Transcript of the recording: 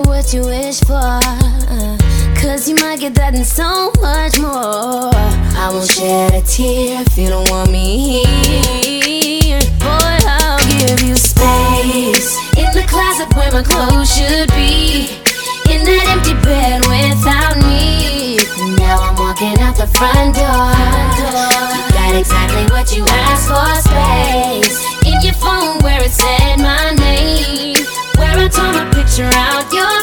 what you wish for, cause you might get that and so much more. I won't shed a tear if you don't want me here. Boy, I'll give you space in the closet where my clothes should be, in that empty bed without me. Now I'm walking out the front door. You got exactly what you asked for.